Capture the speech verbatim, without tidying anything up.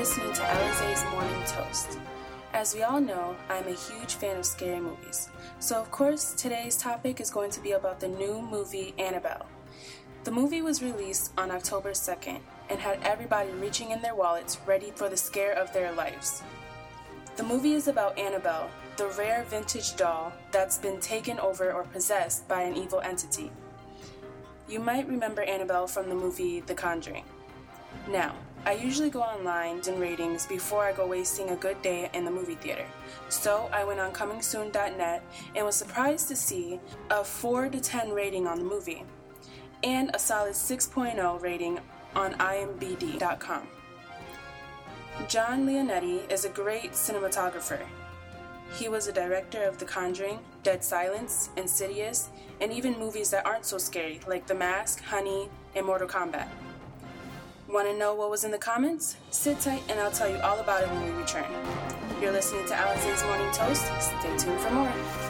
listening to Alize's Morning Toast. As we all know, I'm a huge fan of scary movies. So of course, today's topic is going to be about the new movie Annabelle. The movie was released on October second and had everybody reaching in their wallets ready for the scare of their lives. The movie is about Annabelle, the rare vintage doll that's been taken over or possessed by an evil entity. You might remember Annabelle from the movie The Conjuring. Now, I usually go online and ratings before I go wasting a good day in the movie theater. So I went on coming soon dot net and was surprised to see a four to ten rating on the movie and a solid six point oh rating on I M D B dot com. John Leonetti is a great cinematographer. He was a director of The Conjuring, Dead Silence, Insidious, and even movies that aren't so scary like The Mask, Honey, and Mortal Kombat. Want to know what was in the comments? Sit tight and I'll tell you all about it when we return. You're listening to Alize's Morning Toast. Stay tuned for more.